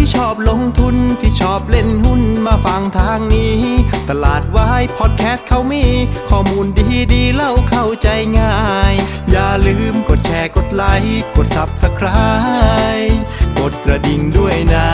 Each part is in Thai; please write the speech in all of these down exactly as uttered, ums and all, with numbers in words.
ที่ชอบลงทุนที่ชอบเล่นหุ้นมาฟังทางนี้ตลาดวายพอดแคสต์เขามีข้อมูลดีๆเล่าเข้าใจง่ายอย่าลืมกดแชร์กดไลค์กด ซับสไครบ์ กดกระดิ่งด้วยนะ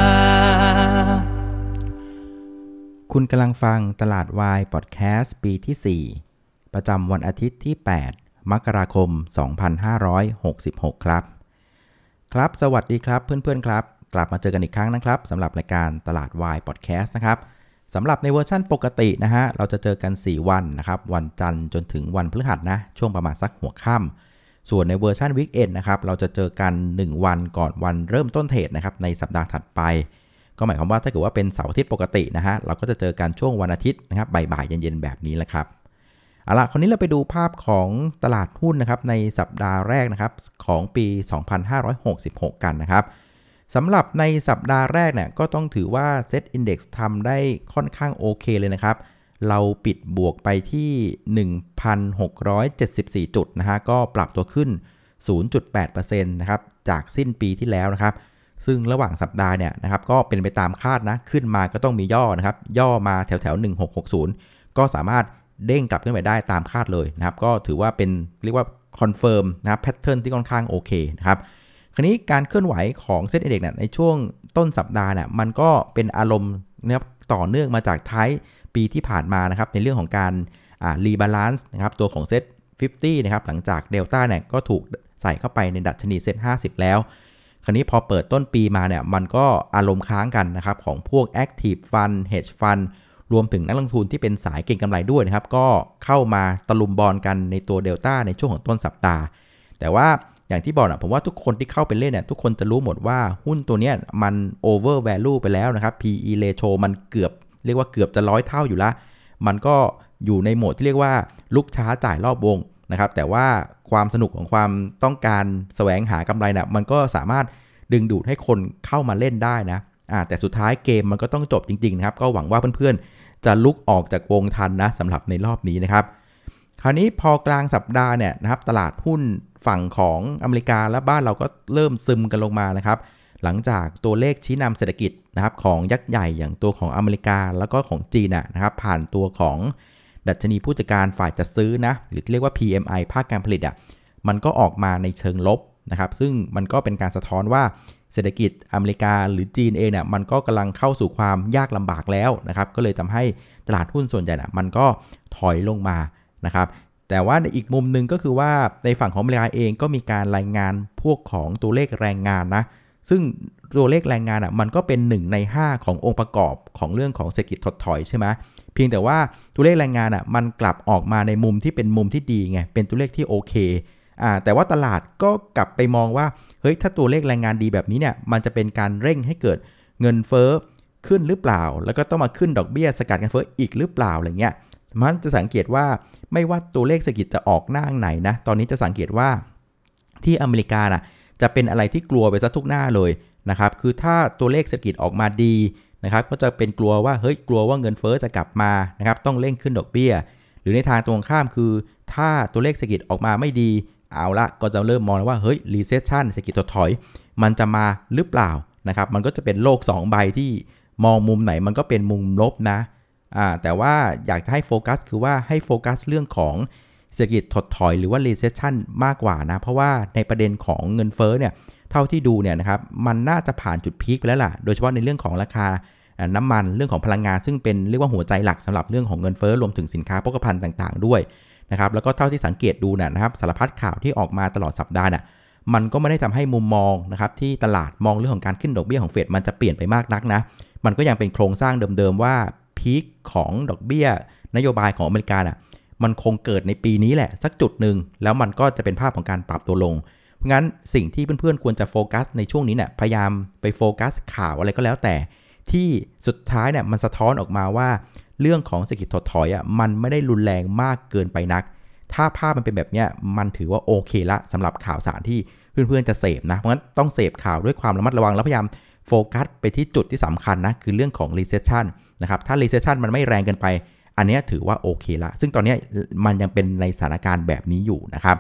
คุณกำลังฟังตลาดวายพอดแคสต์ปีที่สี่ประจำวันอาทิตย์ที่แปดมกราคมสองพันห้าร้อยหกสิบหกครับครับสวัสดีครับเพื่อนๆครับกลับมาเจอกันอีกครั้งนะครับสำหรับรายการตลาดวายพอดแคสต์นะครับสำหรับในเวอร์ชั่นปกตินะฮะเราจะเจอกันสี่วันนะครับวันจันทร์จนถึงวันพฤหัสนะช่วงประมาณสักหัวค่ำส่วนในเวอร์ชันวีคเอนด์นะครับเราจะเจอกันหนึ่งวันก่อนวันเริ่มต้นเทรดนะครับในสัปดาห์ถัดไปก็หมายความว่าถ้าเกิดว่าเป็นเสาร์อาทิตย์ปกตินะฮะเราก็จะเจอกันช่วงวันอาทิตย์นะครับบ่ายๆเย็นๆแบบนี้แหละครับเอาล่ะคราวนี้เราไปดูภาพของตลาดหุ้นนะครับในสัปดาห์แรกนะครับของปีสองพันห้าร้อยหกสิบหกกันนะครับสำหรับในสัปดาห์แรกเนี่ยก็ต้องถือว่า Set Index ทำได้ค่อนข้างโอเคเลยนะครับเราปิดบวกไปที่ หนึ่งพันหกร้อยเจ็ดสิบสี่ จุดนะฮะก็ปรับตัวขึ้น ศูนย์จุดแปดเปอร์เซ็นต์ นะครับจากสิ้นปีที่แล้วนะครับซึ่งระหว่างสัปดาห์เนี่ยนะครับก็เป็นไปตามคาดนะขึ้นมาก็ต้องมีย่อนะครับย่อมาแถวๆหนึ่งพันหกร้อยหกสิบก็สามารถเด้งกลับขึ้นไปได้ตามคาดเลยนะครับก็ถือว่าเป็นเรียกว่าคอนเฟิร์มนะครับแพทเทิร์นที่ค่อนข้างโอเคนะครับคราวนี้การเคลื่อนไหวของเซ็ตอินเด็กซ์เนี่ยในช่วงต้นสัปดาห์เนี่ยมันก็เป็นอารมณ์นะครับต่อเนื่องมาจากท้ายปีที่ผ่านมานะครับในเรื่องของการอ่ารีบาลานซ์นะครับตัวของเซ็ตห้าสิบนะครับหลังจากเดลต้าเนี่ยก็ถูกใส่เข้าไปในดัชนีเซ็ตห้าสิบแล้วคราวนี้พอเปิดต้นปีมาเนี่ยมันก็อารมณ์ค้างกันนะครับของพวก Active Fund Hedge Fund รวมถึงนักลงทุนที่เป็นสายเก็งกำไรด้วยนะครับก็เข้ามาตะลุมบอลกันในตัวเดลต้าในช่วงของต้นสัปดาห์แต่ว่าอย่างที่บอกนะผมว่าทุกคนที่เข้าไปเล่นเนี่ยทุกคนจะรู้หมดว่าหุ้นตัวเนี้ยมัน over value ไปแล้วนะครับ พี อี ratio มันเกือบเรียกว่าเกือบจะร้อยเท่าอยู่ละมันก็อยู่ในโหมดที่เรียกว่าลุกช้าจ่ายรอบวงนะครับแต่ว่าความสนุกของความต้องการแสวงหากำไรนะมันก็สามารถดึงดูดให้คนเข้ามาเล่นได้นะอ่าแต่สุดท้ายเกมมันก็ต้องจบจริงๆนะครับก็หวังว่าเพื่อนๆจะลุกออกจากวงทันนะสำหรับในรอบนี้นะครับคราวนี้พอกลางสัปดาห์เนี่ยนะครับตลาดหุ้นฝั่งของอเมริกาและบ้านเราก็เริ่มซึมกันลงมานะครับหลังจากตัวเลขชี้นำเศรษฐกิจนะครับของยักษ์ใหญ่อย่างตัวของอเมริกาแล้วก็ของจีนนะครับผ่านตัวของดัชนีผู้จัดการฝ่ายจัดซื้อนะหรือเรียกว่า พี เอ็ม ไอ ภาคการผลิตอ่ะมันก็ออกมาในเชิงลบนะครับซึ่งมันก็เป็นการสะท้อนว่าเศรษฐกิจอเมริกาหรือจีนเองเนี่ยมันก็กำลังเข้าสู่ความยากลำบากแล้วนะครับก็เลยทำให้ตลาดหุ้นส่วนใหญ่น่ะมันก็ถอยลงมานะครับแต่ว่าในอีกมุมนึงก็คือว่าในฝั่งของอเมริกาเองก็มีการรายงานพวกของตัวเลขแรงงานนะซึ่งตัวเลขแรงงานอ่ะมันก็เป็นหนึ่งในห้าขององค์ประกอบของเรื่องของเศรษฐกิจถดถอยใช่ไหมเพียงแต่ว่าตัวเลขแรงงานอ่ะมันกลับออกมาในมุมที่เป็นมุมที่ดีไงเป็นตัวเลขที่โอเคอ่าแต่ว่าตลาดก็กลับไปมองว่าเฮ้ยถ้าตัวเลขแรงงานดีแบบนี้เนี่ยมันจะเป็นการเร่งให้เกิดเงินเฟ้อขึ้นหรือเปล่าแล้วก็ต้องมาขึ้นดอกเบี้ยสกัดเงินเฟ้ออีกหรือเปล่าอะไรเงี้ยมันจะสังเกตว่าไม่ว่าตัวเลขเศรษฐกิจจะออกหน้าไหนนะตอนนี้จะสังเกตว่าที่อเมริกาน่ะจะเป็นอะไรที่กลัวไปซะทุกหน้าเลยนะครับคือถ้าตัวเลขเศรษฐกิจออกมาดีนะครับก็จะเป็นกลัวว่าเฮ้ยกลัวว่าเงินเฟ้อจะกลับมานะครับต้องเร่งขึ้นดอกเบี้ยหรือในทางตรงข้ามคือถ้าตัวเลขเศรษฐกิจออกมาไม่ดีเอาละก็จะเริ่มมองแล้วว่าเฮ้ย recession เศรษฐกิจถดถอยมันจะมาหรือเปล่านะครับมันก็จะเป็นโลกสองใบที่มองมุมไหนมันก็เป็นมุมลบนะอ่าแต่ว่าอยากจะให้โฟกัสคือว่าให้โฟกัสเรื่องของเศรษฐกิจถดถอยหรือว่า recession มากกว่านะเพราะว่าในประเด็นของเงินเฟ้อเนี่ยเท่าที่ดูเนี่ยนะครับมันน่าจะผ่านจุดพีคไปแล้วล่ะโดยเฉพาะในเรื่องของราคาน้ำมันเรื่องของพลังงานซึ่งเป็นเรียกว่าหัวใจหลักสำหรับเรื่องของเงินเฟ้อรวมถึงสินค้าโภคภัณฑ์ต่างๆด้วยนะครับแล้วก็เท่าที่สังเกตดูนะครับสารพัดข่าวที่ออกมาตลอดสัปดาห์น่ะมันก็ไม่ได้ทำให้มุมมองนะครับที่ตลาดมองเรื่องของการขึ้นดอกเบี้ยของเฟดมันจะเปลี่ยนไปมากนักนะมันก็ยังเป็นโครงสร้างเดิมๆว่าพีคของดอกเบี้ยนโยบายของอเมริกาน่ะมันคงเกิดในปีนี้แหละสักจุดนึงแล้วมันก็จะเป็นภาพของการปรับตัวลงเพราะงั้นสิ่งที่เพื่อนๆควรจะโฟกัสในช่วงนี้เนี่ยพยายามไปโฟกัสข่าวอะไรก็แล้วแต่ที่สุดท้ายเนี่ยมันสะท้อนออกมาว่าเรื่องของเศรษฐกิจถดถอยอ่ะมันไม่ได้รุนแรงมากเกินไปนักถ้าภาพมันเป็นแบบเนี้ยมันถือว่าโอเคละสำหรับข่าวสารที่เพื่อนๆจะเสพนะเพราะงั้นต้องเสพข่าวด้วยความระมัดระวังแล้วพยายามโฟกัสไปที่จุดที่สำคัญนะคือเรื่องของ recession นะครับถ้า recession มันไม่แรงเกินไปอันนี้ถือว่าโอเคละซึ่งตอนนี้มันยังเป็นในสถานการณ์แบบนี้อยู่นะครับ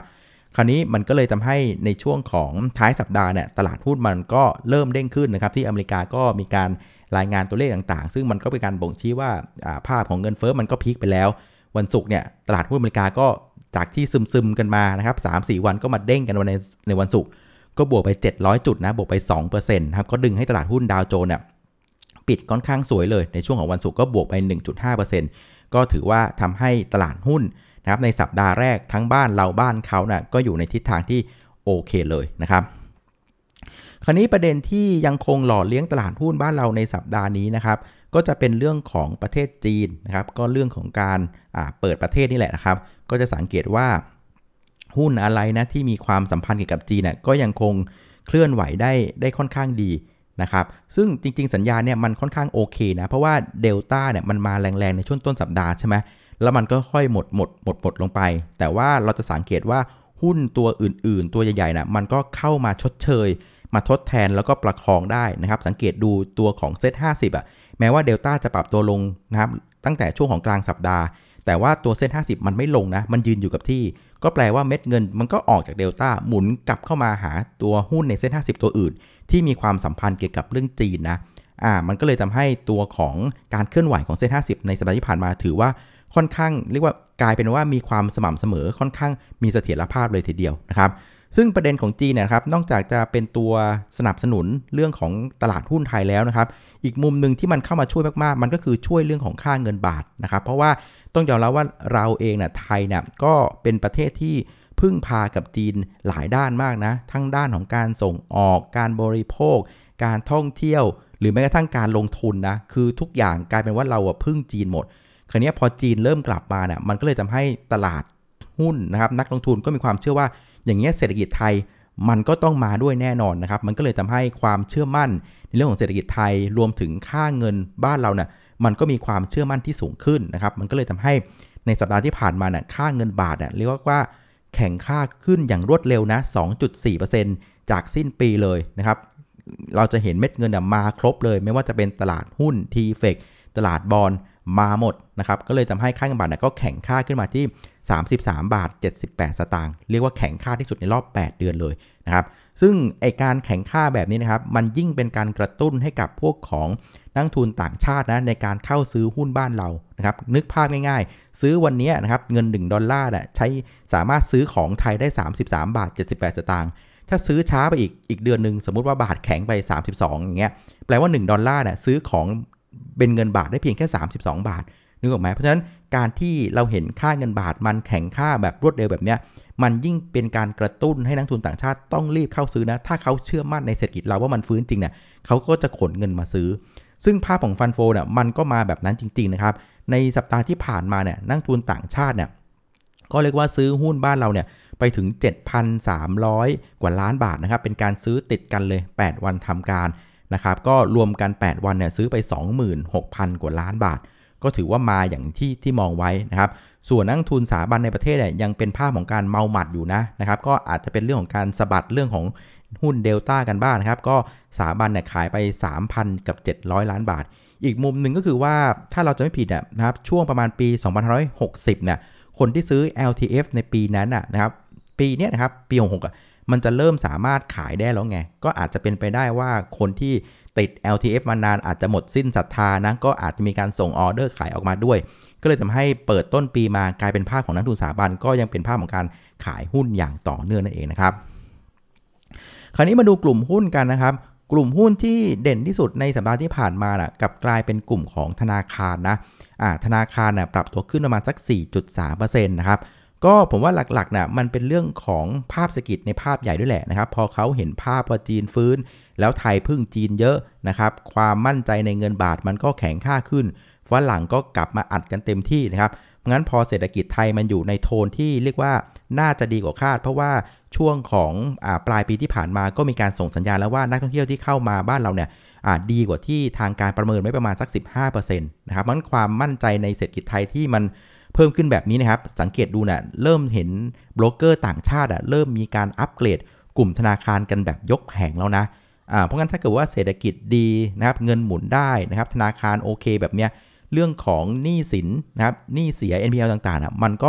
คราวนี้มันก็เลยทำให้ในช่วงของท้ายสัปดาห์เนี่ยตลาดหุ้นมันก็เริ่มเด้งขึ้นนะครับที่อเมริกาก็มีการรายงานตัวเลขต่างๆซึ่งมันก็เป็นการบ่งชี้ว่าภาพของเงินเฟ้อมันก็พีคไปแล้ววันศุกร์เนี่ยตลาดหุ้นอเมริกาก็จากที่ซึมๆกันมานะครับ สามถึงสี่ วันก็มาเด้งกันในในวันศุกร์ก็บวกไปเจ็ดร้อยจุดนะบวกไป สองเปอร์เซ็นต์ ครับก็ดึงให้ตลาดหุ้นดาวโจนส์เนี่ยปิดค่อนข้างสวยเลยในช่วงของวันศุกร์ก็บวกไป หนึ่งจุดห้าเปอร์เซ็นต์ ก็ถือว่าทำให้ตลาดหุ้นนะครับในสัปดาห์แรกทั้งบ้านเราบ้านเขานะก็อยู่ในทิศทางที่โอเคเลยนะครับคราวนี้ประเด็นที่ยังคงหล่อเลี้ยงตลาดหุ้นบ้านเราในสัปดาห์นี้นะครับก็จะเป็นเรื่องของประเทศจีนนะครับก็เรื่องของการเปิดประเทศนี่แหละนะครับก็จะสังเกตว่าหุ้นอะไรนะที่มีความสัมพันธ์เกี่ยวกับจีนน่ะก็ยังคงเคลื่อนไหวได้ได้ค่อนข้างดีนะครับซึ่งจริงๆสัญญาณเนี่ยมันค่อนข้างโอเคนะเพราะว่าเดลต้าเนี่ยมันมาแรงๆในช่วงต้นสัปดาห์ใช่ไหมแล้วมันก็ค่อยหมดหมดหมดหมดลงไปแต่ว่าเราจะสังเกตว่าหุ้นตัวอื่นๆตัวใหญ่ๆนะมันก็เข้ามาชดเชยมาทดแทนแล้วก็ประคองได้นะครับสังเกตดูตัวของเซ็ตห้าสิบอ่ะแม้ว่าเดลต้าจะปรับตัวลงนะครับตั้งแต่ช่วงของกลางสัปดาห์แต่ว่าตัวเซ็ตห้าสิบมันไม่ลงนะมันยืนอยู่กับที่ก็แปลว่าเม็ดเงินมันก็ออกจากเดลต้าหมุนกลับเข้ามาหาตัวหุ้นในเซ็ตห้าสิบตัวอื่นที่มีความสัมพันธ์เกี่ยวกับเรื่องจีนนะอ่ามันก็เลยทำให้ตัวของการเคลื่อนไหวของเซ็ตห้าสิบในสัปดาห์ที่ผ่านมาถือว่าค่อนข้างเรียกว่ากลายเป็นว่ามีความสม่ำเสมอค่อนข้างมีเสถียรภาพเลยทีเดียวนะครับซึ่งประเด็นของจีนเนี่ยครับนอกจากจะเป็นตัวสนับสนุนเรื่องของตลาดหุ้นไทยแล้วนะครับอีกมุมนึงที่มันเข้ามาช่วยมากๆมันก็คือช่วยเรื่องของค่าเงินบาทนะครับเพราะว่าต้องยอมรับว่าเราเองเนี่ยไทยเนี่ยก็เป็นประเทศที่พึ่งพากับจีนหลายด้านมากนะทั้งด้านของการส่งออกการบริโภคการท่องเที่ยวหรือแม้กระทั่งการลงทุนนะคือทุกอย่างกลายเป็นว่าเราอะพึ่งจีนหมดคราวนี้พอจีนเริ่มกลับมาเนี่ยมันก็เลยทำให้ตลาดหุ้นนะครับนักลงทุนก็มีความเชื่อว่าอย่างเงี้ยเศรษฐกิจไทยมันก็ต้องมาด้วยแน่นอนนะครับมันก็เลยทำให้ความเชื่อมั่นในเรื่องของเศรษฐกิจไทยรวมถึงค่าเงินบ้านเราเนี่ยมันก็มีความเชื่อมั่นที่สูงขึ้นนะครับมันก็เลยทำให้ในสัปดาห์ที่ผ่านมาเนี่ยค่าเงินบาทเนี่ยเรียกว่าแข่งค่าขึ้นอย่างรวดเร็วนะ สองจุดสี่เปอร์เซ็นต์ จากสิ้นปีเลยนะครับเราจะเห็นเม็ดเงินมาครบเลยไม่ว่าจะเป็นตลาดหุ้น ที เอฟ อี ซี ตลาดบอนด์มาหมดนะครับก็เลยทำให้ค่าเงินบาทเนี่ยก็แข่งค่าขึ้นมาที่สามสิบสามบาทเจ็ดสิบแปดสตางค์เรียกว่าแข่งค่าที่สุดในรอบแปดเดือนเลยนะครับซึ่งไอการแข่งค่าแบบนี้นะครับมันยิ่งเป็นการกระตุ้นให้กับพวกของนักทุนต่างชาตินะในการเข้าซื้อหุ้นบ้านเรานะครับนึกภาพง่ายๆซื้อวันนี้นะครับเงินหนึ่งดอลลาร์น่ะใช้สามารถซื้อของไทยได้สามสิบสามบาทเจ็ดสิบแปดสตางค์ถ้าซื้อช้าไปอีกอีกเดือนนึงสมมุติว่าบาทแข็งไปสามสิบสองอย่างเงี้ยแปลว่าหนึ่งดอลลาร์น่ะซื้อของเป็นเงินบาทได้เพียงแค่สามสิบสองบาทนึกออกไหมเพราะฉะนั้นการที่เราเห็นค่าเงินบาทมันแข็งค่าแบบรวดเร็วแบบเนี้ยมันยิ่งเป็นการกระตุ้นให้นักทุนต่างชาติต้องรีบเข้าซื้อนะถ้าเขาเชื่อมั่นในเศรษฐกิจเราว่ามันฟื้นจริงเนี่ยเขาก็จะขนเงินมาซื้อซึ่งภาพของฟันโฟเนี่ยมันก็มาแบบนั้นจริงๆนะครับในสัปดาห์ที่ผ่านมาเนี่ยนักทุนต่างชาติเนี่ยก็เรียกว่าซื้อหุ้นบ้านเราเนี่ยไปถึง เจ็ดพันสามร้อย กว่าล้านบาทนะครับเป็นการซื้อติดกันเลยแปดวันทำการนะครับก็รวมกันแปดวันเนี่ยซื้อไป สองหมื่นหกพัน กว่าล้านบาทก็ถือว่ามาอย่างที่ที่มองไว้นะครับส่วนนักทุนสถาบันในประเทศเนี่ยยังเป็นภาพของการเมาหมัดอยู่นะนะครับก็อาจจะเป็นเรื่องของการสะบัดเรื่องของหุ้นเดลต้ากันบ้างนะครับก็สถาบันเนี่ยขายไป สามพัน กับเจ็ดร้อยล้านบาทอีกมุมหนึ่งก็คือว่าถ้าเราจะไม่ผิดนะครับช่วงประมาณปีสองพันห้าร้อยหกสิบเนี่ยคนที่ซื้อ แอล ที เอฟ ในปีนั้นนะครับปีนี้นะครับปีหกสิบหกอ่ะมันจะเริ่มสามารถขายได้แล้วไงก็อาจจะเป็นไปได้ว่าคนที่ติด แอล ที เอฟ มานานอาจจะหมดสิ้นศรัทธานะก็อาจจะมีการส่งออเดอร์ขายออกมาด้วยก็เลยทำให้เปิดต้นปีมากลายเป็นภาพของนักทุนสถาบันก็ยังเป็นภาพของการขายหุ้นอย่างต่อเนื่องนั่นเองนะครับคราวนี้มาดูกลุ่มหุ้นกันนะครับกลุ่มหุ้นที่เด่นที่สุดในสัปดาห์ที่ผ่านมาน่ะกลับกลายเป็นกลุ่มของธนาคารนะอ่าธนาคารน่ะปรับตัวขึ้นประมาณสัก สี่จุดสามเปอร์เซ็นต์ นะครับก็ผมว่าหลักๆน่ะมันเป็นเรื่องของภาพเศรษฐกิจในภาพใหญ่ด้วยแหละนะครับพอเขาเห็นภาพว่าจีนฟื้นแล้วไทยพึ่งจีนเยอะนะครับความมั่นใจในเงินบาทมันก็แข็งค่าขึ้นฝรั่งก็กลับมาอัดกันเต็มที่นะครับงั้นพอเศรษฐกิจไทยมันอยู่ในโทนที่เรียกว่าน่าจะดีกว่าคาดเพราะว่าช่วงของอ่าปลายปีที่ผ่านมาก็มีการส่งสัญญาณแล้วว่านักท่องเที่ยวที่เข้ามาบ้านเราเนี่ยอ่าดีกว่าที่ทางการประเมินไว้ประมาณสัก สิบห้าเปอร์เซ็นต์ นะครับงั้นความมั่นใจในเศรษฐกิจไทยที่มันเพิ่มขึ้นแบบนี้นะครับสังเกตดูนะเริ่มเห็นโบรกเกอร์ต่างชาติอ่ะเริ่มมีการอัปเกรดกลุ่มธนาคารกันแบบยกแผงแล้วนะอ่าเพราะงั้นถ้าเกิดว่าเศรษฐกิจดีนะครับเงินหมุนได้นะครับธนาคารโอเคแบบเนี้ยเรื่องของหนี้สินนะครับหนี้เสีย เอ็น พี แอล ต่างๆนะมันก็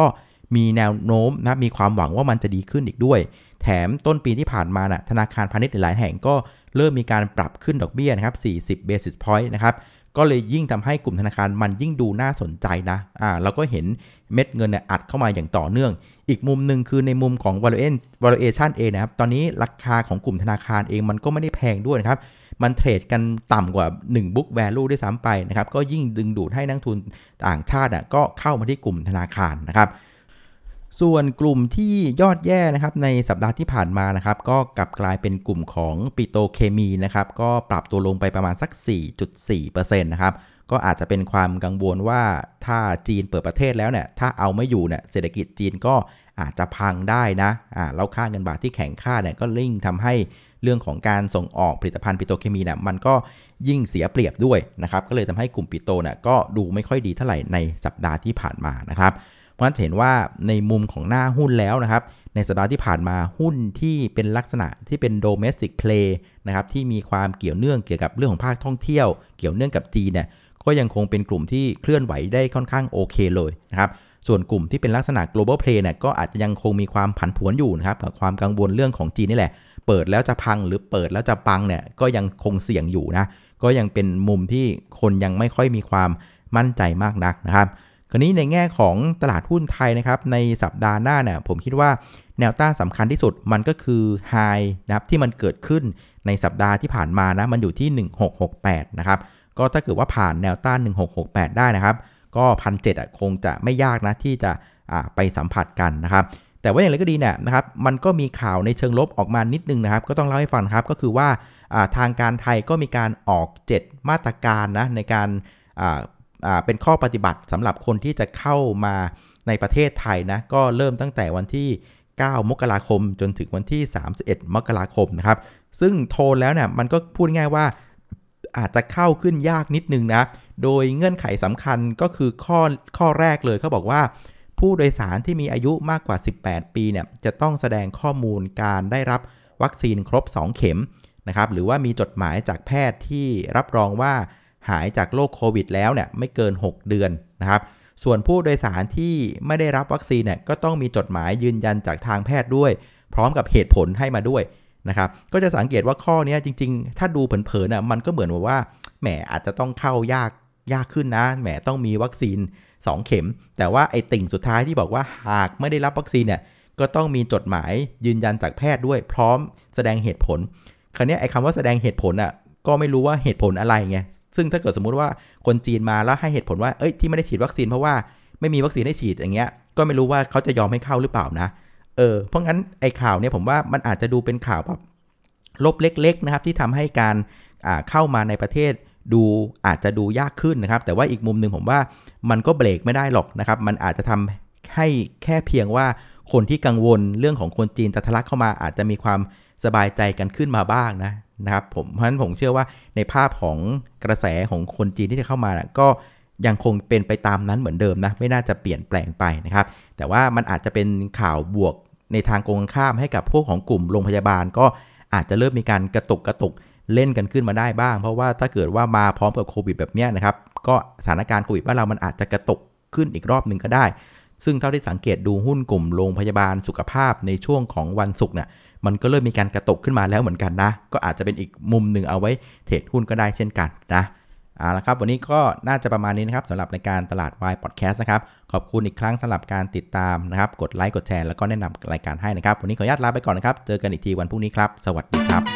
มีแนวโน้มนะมีความหวังว่ามันจะดีขึ้นอีกด้วยแถมต้นปีที่ผ่านมานะธนาคารพาณิชย์หลายแห่งก็เริ่มมีการปรับขึ้นดอกเบี้ยนะครับสี่สิบ basis point นะครับก็เลยยิ่งทำให้กลุ่มธนาคารมันยิ่งดูน่าสนใจนะอ่าเราก็เห็นเม็ดเงินเนี่ยอัดเข้ามาอย่างต่อเนื่องอีกมุมนึงคือในมุมของ valuation เองนะครับตอนนี้ราคาของกลุ่มธนาคารเองมันก็ไม่ได้แพงด้วยนะครับมันเทรดกันต่ำกว่าหนึ่ง book value ด้วยซ้ำไปนะครับก็ยิ่งดึงดูดให้นักทุนต่างชาติอ่ะก็เข้ามาที่กลุ่มธนาคารนะครับส่วนกลุ่มที่ยอดแย่นะครับในสัปดาห์ที่ผ่านมานะครับก็กลับกลายเป็นกลุ่มของปิโตรเคมีนะครับก็ปรับตัวลงไปประมาณสัก สี่จุดสี่เปอร์เซ็นต์ นะครับก็อาจจะเป็นความกังวลว่าถ้าจีนเปิดประเทศแล้วเนี่ยถ้าเอาไม่อยู่เนี่ยเศรษฐกิจจีนก็อาจจะพังได้นะอ่าแล้วค่าเงินบาทที่แข็งค่าเนี่ยก็ลิ่งทำให้เรื่องของการส่งออกผลิตภัณฑ์ปิโตรเคมีเนี่ยมันก็ยิ่งเสียเปรียบด้วยนะครับก็เลยทำให้กลุ่มปิโตรเนี่ยก็ดูไม่ค่อยดีเท่าไหร่ในสัปดาห์ที่ผ่านมานะครับเพราะฉะนั้นเห็นว่าในมุมของหน้าหุ้นแล้วนะครับในสัปดาห์ที่ผ่านมาหุ้นที่เป็นลักษณะที่เป็น domestic play นะครับที่มีความเกี่ยวเนื่องเกี่ยวกับเรื่องของภาคท่องเที่ยวเกี่ยวเนื่องกับจีนเนี่ยก็ยังคงเป็นกลุ่มที่เคลื่อนไหวได้ค่อนข้างโอเคเลยนะครับส่วนกลุ่มที่เป็นลักษณะ global play เนี่ยก็อาจจะยังคงมีความผันผวนอยู่นะครับกับความกังวลเรื่องของจีนนี่แหละเปิดแล้วจะพังหรือเปิดแล้วจะปังเนี่ยก็ยังคงเสี่ยงอยู่นะก็ยังเป็นมุมที่คนยังไม่ค่อยมีความมั่นใจมากนักนะครับคราวนี้ในแง่ของตลาดหุ้นไทยนะครับในสัปดาห์หน้าเนี่ยผมคิดว่าแนวต้านสำคัญที่สุดมันก็คือไฮนะครับที่มันเกิดขึ้นในสัปดาห์ที่ผ่านมานะมันอยู่ที่หนึ่งพันหกร้อยหกสิบแปดนะครับก็ถ้าเกิดว่าผ่านแนวต้านหนึ่งพันหกร้อยหกสิบแปดได้นะครับก็ หนึ่งพันเจ็ดร้อย อ่ะคงจะไม่ยากนะที่จะอ่าไปสัมผัสกันนะครับแต่ว่าอย่างไรก็ดีเนี่ยนะครับมันก็มีข่าวในเชิงลบออกมานิดนึงนะครับก็ต้องเล่าให้ฟังครับก็คือว่าอ่าทางการไทยก็มีการออกเจ็ดมาตรการนะในการอ่าอ่าเป็นข้อปฏิบัติสำหรับคนที่จะเข้ามาในประเทศไทยนะก็เริ่มตั้งแต่วันที่เก้ามกราคมจนถึงวันที่สามสิบเอ็ดมกราคมนะครับซึ่งโทนแล้วเนี่ยมันก็พูดง่ายว่าอาจจะเข้าขึ้นยากนิดนึงนะโดยเงื่อนไขสำคัญก็คือข้อข้อแรกเลยเขาบอกว่าผู้โดยสารที่มีอายุมากกว่าสิบแปดปีเนี่ยจะต้องแสดงข้อมูลการได้รับวัคซีนครบสองเข็มนะครับหรือว่ามีจดหมายจากแพทย์ที่รับรองว่าหายจากโรคโควิดแล้วเนี่ยไม่เกินหกเดือนนะครับส่วนผู้โดยสารที่ไม่ได้รับวัคซีนเนี่ยก็ต้องมีจดหมายยืนยันจากทางแพทย์ด้วยพร้อมกับเหตุผลให้มาด้วยนะครับก็จะสังเกตว่าข้อนี้จริงๆถ้าดูเผินๆน่ะมันก็เหมือนว่าแหมอาจจะต้องเข้ายากยากขึ้นนะแหมต้องมีวัคซีนสองเข็มแต่ว่าไอ้ติ่งสุดท้ายที่บอกว่าหากไม่ได้รับวัคซีนเนี่ยก็ต้องมีจดหมายยืนยันจากแพทย์ด้วยพร้อมแสดงเหตุผลคราวนี้ไอ้คำว่าแสดงเหตุผลอ่ะก็ไม่รู้ว่าเหตุผลอะไรไงซึ่งถ้าเกิดสมมุติว่าคนจีนมาแล้วให้เหตุผลว่าเอ้ยที่ไม่ได้ฉีดวัคซีนเพราะว่าไม่มีวัคซีนให้ฉีดอย่างเงี้ยก็ไม่รู้ว่าเขาจะยอมให้เข้าหรือเปล่านะเออเพราะงั้นไอ้ข่าวเนี่ยผมว่ามันอาจจะดูเป็นข่าวแบบลบเล็กๆนะครับที่ทำให้การอ่าเข้ามาในประเทศดูอาจจะดูยากขึ้นนะครับแต่ว่าอีกมุมนึงผมว่ามันก็เบรกไม่ได้หรอกนะครับมันอาจจะทำให้แค่เพียงว่าคนที่กังวลเรื่องของคนจีนจะทะลักเข้ามาอาจจะมีความสบายใจกันขึ้นมาบ้างนะนะครับผมเพราะฉะนั้นผมเชื่อว่าในภาพของกระแสของคนจีนที่จะเข้ามานะก็ยังคงเป็นไปตามนั้นเหมือนเดิมนะไม่น่าจะเปลี่ยนแปลงไปนะครับแต่ว่ามันอาจจะเป็นข่าวบวกในทางตรงข้ามให้กับพวกของกลุ่มโรงพยาบาลก็อาจจะเริ่มมีการกระตุกกระตุกเล่นกันขึ้นมาได้บ้างเพราะว่าถ้าเกิดว่ามาพร้อมกับโควิดแบบนี้นะครับก็สถานการณ์โควิดบ้านเรามันอาจจะกระตุกขึ้นอีกรอบนึงก็ได้ซึ่งเท่าที่สังเกตดูหุ้นกลุ่มโรงพยาบาลสุขภาพในช่วงของวันศุกร์เนี่ยมันก็เริ่มมีการกระตุกขึ้นมาแล้วเหมือนกันนะก็อาจจะเป็นอีกมุมหนึ่งเอาไว้เทรดหุ้นก็ได้เช่นกันนะเอาละครับวันนี้ก็น่าจะประมาณนี้นะครับสำหรับรายการตลาดวายพอดแคสต์นะครับขอบคุณอีกครั้งสำหรับการติดตามนะครับกดไลค์กดแชร์แล้วก็แนะนำรายการให้นะครับวันนี้ขออนุญาตลาไปก่อนนะครับเจอกันอีกทีวันพรุ่งนี้ครับสวัสดีครับ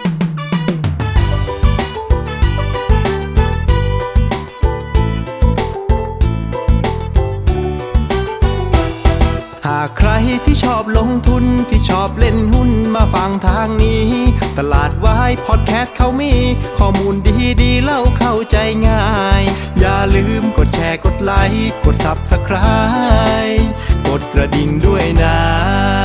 หากใครที่ชอบลงทุนที่ชอบเล่นหุ้นมาฟังทางนี้ตลาดวายพอดแคสต์เขามีข้อมูลดีๆเล่าเข้าใจง่ายอย่าลืมกดแชร์กดไลค์กด ซับสไครบ์ กดกระดิ่งด้วยนะ